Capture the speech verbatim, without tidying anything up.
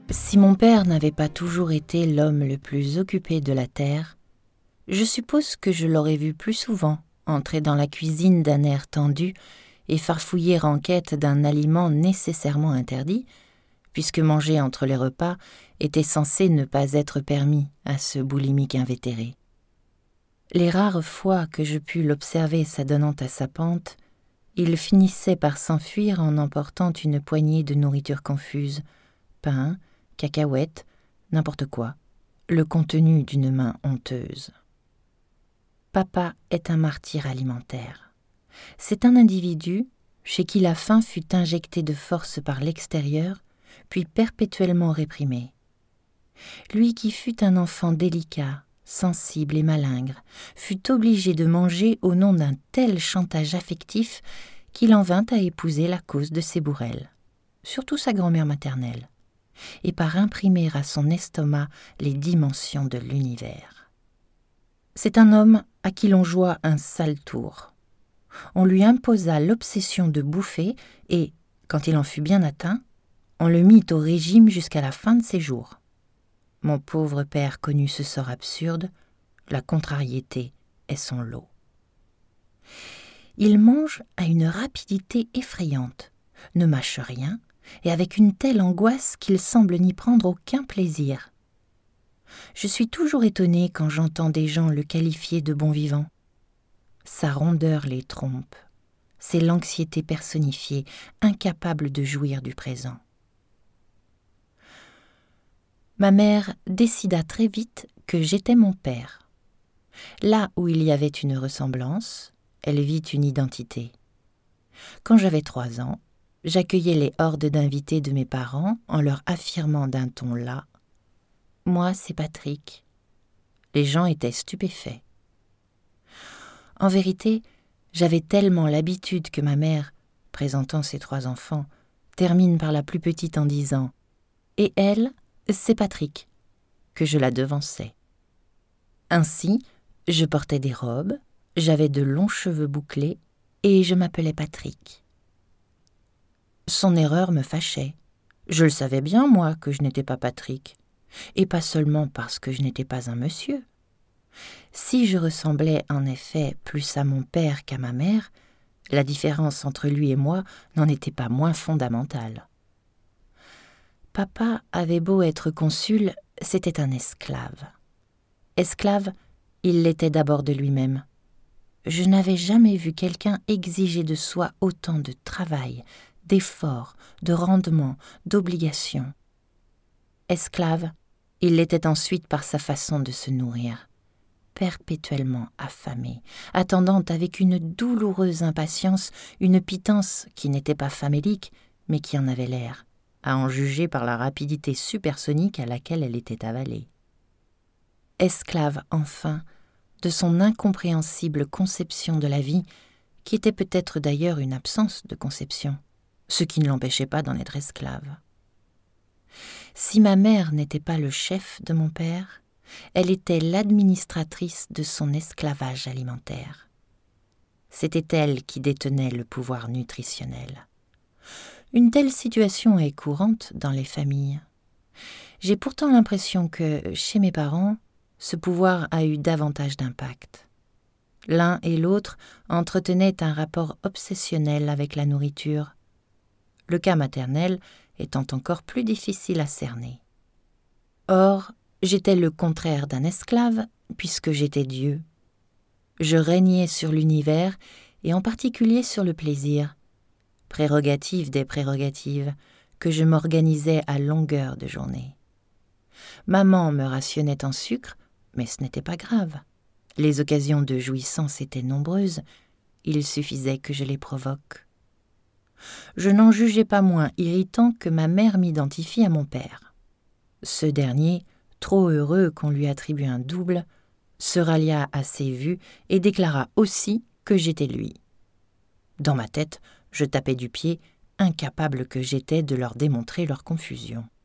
Si mon père n'avait pas toujours été l'homme le plus occupé de la terre, je suppose que je l'aurais vu plus souvent entrer dans la cuisine d'un air tendu et farfouiller en quête d'un aliment nécessairement interdit, puisque manger entre les repas était censé ne pas être permis à ce boulimique invétéré. Les rares fois que je pus l'observer s'adonnant à sa pente, il finissait par s'enfuir en emportant une poignée de nourriture confuse, pain, cacahuètes, n'importe quoi, le contenu d'une main honteuse. Papa est un martyr alimentaire. C'est un individu chez qui la faim fut injectée de force par l'extérieur, puis perpétuellement réprimée. Lui qui fut un enfant délicat, sensible et malingre, fut obligé de manger au nom d'un tel chantage affectif qu'il en vint à épouser la cause de ses bourrelles, surtout sa grand-mère maternelle, et par imprimer à son estomac les dimensions de l'univers. C'est un homme à qui l'on joua un sale tour. On lui imposa l'obsession de bouffer et, quand il en fut bien atteint, on le mit au régime jusqu'à la fin de ses jours. Mon pauvre père connut ce sort absurde, la contrariété est son lot. Il mange à une rapidité effrayante, ne mâche rien, et avec une telle angoisse qu'il semble n'y prendre aucun plaisir. Je suis toujours étonnée quand j'entends des gens le qualifier de bon vivant. Sa rondeur les trompe, c'est l'anxiété personnifiée, incapable de jouir du présent. Ma mère décida très vite que j'étais mon père. Là où il y avait une ressemblance, elle vit une identité. Quand j'avais trois ans, j'accueillais les hordes d'invités de mes parents en leur affirmant d'un ton las « Moi, c'est Patrick ». Les gens étaient stupéfaits. En vérité, j'avais tellement l'habitude que ma mère, présentant ses trois enfants, termine par la plus petite en disant « Et elle, c'est Patrick », que je la devançais. Ainsi, je portais des robes, j'avais de longs cheveux bouclés et je m'appelais Patrick. Son erreur me fâchait. Je le savais bien, moi, que je n'étais pas Patrick, et pas seulement parce que je n'étais pas un monsieur. Si je ressemblais en effet plus à mon père qu'à ma mère, la différence entre lui et moi n'en était pas moins fondamentale. Papa avait beau être consul, c'était un esclave. Esclave, il l'était d'abord de lui-même. Je n'avais jamais vu quelqu'un exiger de soi autant de travail, d'efforts, de rendement, d'obligations. Esclave, il l'était ensuite par sa façon de se nourrir, perpétuellement affamé, attendant avec une douloureuse impatience une pitance qui n'était pas famélique, mais qui en avait l'air, à en juger par la rapidité supersonique à laquelle elle était avalée. Esclave, enfin, de son incompréhensible conception de la vie, qui était peut-être d'ailleurs une absence de conception, ce qui ne l'empêchait pas d'en être esclave. Si ma mère n'était pas le chef de mon père, elle était l'administratrice de son esclavage alimentaire. C'était elle qui détenait le pouvoir nutritionnel. Une telle situation est courante dans les familles. J'ai pourtant l'impression que, chez mes parents, ce pouvoir a eu davantage d'impact. L'un et l'autre entretenaient un rapport obsessionnel avec la nourriture, le cas maternel étant encore plus difficile à cerner. Or, j'étais le contraire d'un esclave, puisque j'étais Dieu. Je régnais sur l'univers, et en particulier sur le plaisir, prérogative des prérogatives, que je m'organisais à longueur de journée. Maman me rationnait en sucre, mais ce n'était pas grave. Les occasions de jouissance étaient nombreuses, il suffisait que je les provoque. Je n'en jugeais pas moins irritant que ma mère m'identifie à mon père. Ce dernier, trop heureux qu'on lui attribue un double, se rallia à ses vues et déclara aussi que j'étais lui. Dans ma tête, je tapais du pied, incapable que j'étais de leur démontrer leur confusion.